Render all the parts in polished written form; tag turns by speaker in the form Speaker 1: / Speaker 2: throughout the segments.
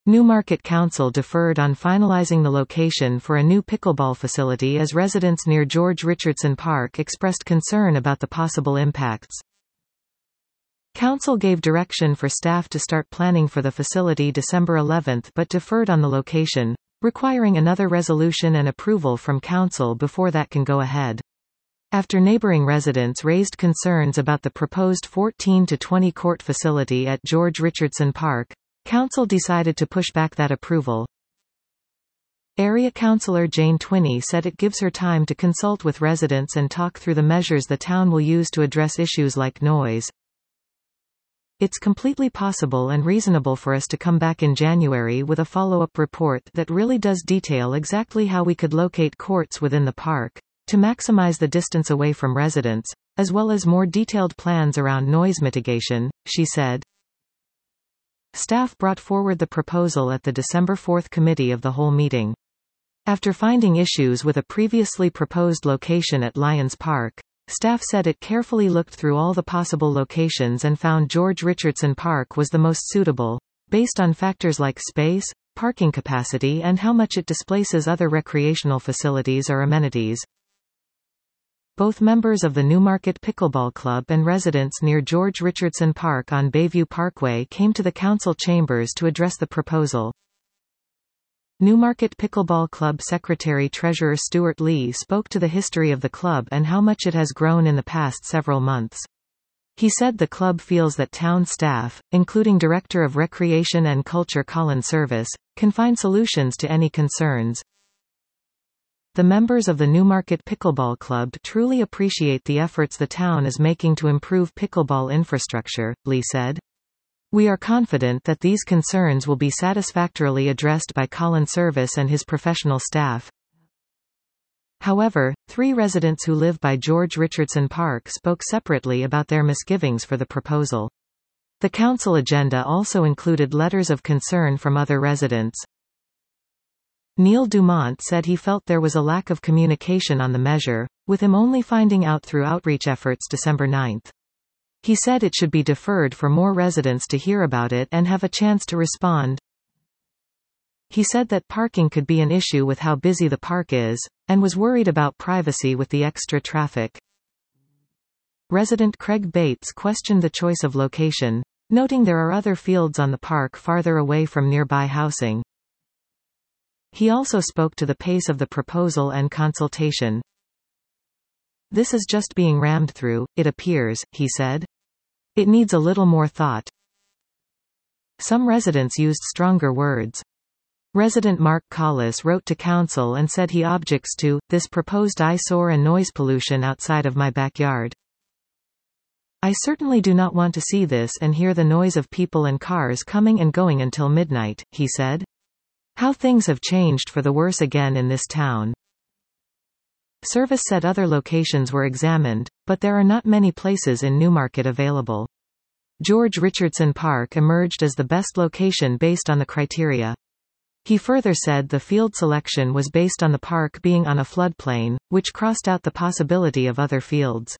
Speaker 1: Newmarket Council deferred on finalizing the location for a new pickleball facility as residents near George Richardson Park expressed concern about the possible impacts. Council gave direction for staff to start planning for the facility December 11 but deferred on the location, requiring another resolution and approval from Council before that can go ahead. After neighboring residents raised concerns about the proposed 14 to 20 court facility at George Richardson Park, Council decided to push back that approval. Area Councillor Jane Twinney said it gives her time to consult with residents and talk through the measures the town will use to address issues like noise. It's completely possible and reasonable for us to come back in January with a follow-up report that really does detail exactly how we could locate courts within the park, to maximize the distance away from residents, as well as more detailed plans around noise mitigation, she said. Staff brought forward the proposal at the December 4 committee of the whole meeting. After finding issues with a previously proposed location at Lions Park, staff said it carefully looked through all the possible locations and found George Richardson Park was the most suitable, based on factors like space, parking capacity and how much it displaces other recreational facilities or amenities. Both members of the Newmarket Pickleball Club and residents near George Richardson Park on Bayview Parkway came to the council chambers to address the proposal. Newmarket Pickleball Club Secretary-Treasurer Stuart Lee spoke to the history of the club and how much it has grown in the past several months. He said the club feels that town staff, including Director of Recreation and Culture Colin Service, can find solutions to any concerns. The members of the Newmarket Pickleball Club truly appreciate the efforts the town is making to improve pickleball infrastructure, Lee said. We are confident that these concerns will be satisfactorily addressed by Colin Service and his professional staff. However, 3 residents who live by George Richardson Park spoke separately about their misgivings for the proposal. The council agenda also included letters of concern from other residents. Neil Dumont said he felt there was a lack of communication on the measure, with him only finding out through outreach efforts December 9. He said it should be deferred for more residents to hear about it and have a chance to respond. He said that parking could be an issue with how busy the park is, and was worried about privacy with the extra traffic. Resident Craig Bates questioned the choice of location, noting there are other fields on the park farther away from nearby housing. He also spoke to the pace of the proposal and consultation. This is just being rammed through, it appears, he said. It needs a little more thought. Some residents used stronger words. Resident Mark Collis wrote to council and said he objects to this proposed eyesore and noise pollution outside of my backyard. I certainly do not want to see this and hear the noise of people and cars coming and going until midnight, he said. How things have changed for the worse again in this town. Service said other locations were examined, but there are not many places in Newmarket available. George Richardson Park emerged as the best location based on the criteria. He further said the field selection was based on the park being on a floodplain, which crossed out the possibility of other fields.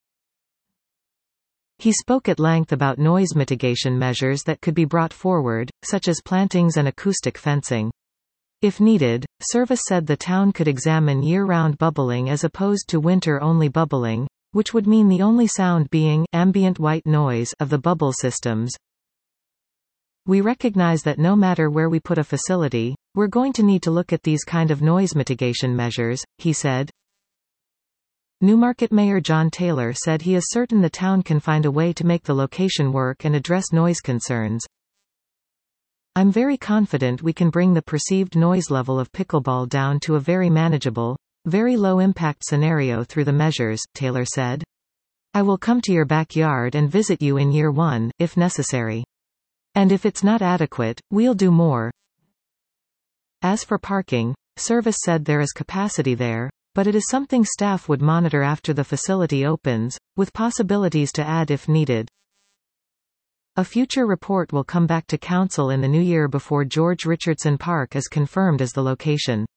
Speaker 1: He spoke at length about noise mitigation measures that could be brought forward, such as plantings and acoustic fencing. If needed, Service said the town could examine year-round bubbling as opposed to winter-only bubbling, which would mean the only sound being ambient white noise of the bubble systems. We recognize that no matter where we put a facility, we're going to need to look at these kind of noise mitigation measures, he said. Newmarket Mayor John Taylor said he is certain the town can find a way to make the location work and address noise concerns. I'm very confident we can bring the perceived noise level of pickleball down to a very manageable, very low-impact scenario through the measures, Taylor said. I will come to your backyard and visit you in year 1, if necessary. And if it's not adequate, we'll do more. As for parking, Service said there is capacity there, but it is something staff would monitor after the facility opens, with possibilities to add if needed. A future report will come back to council in the new year before George Richardson Park is confirmed as the location.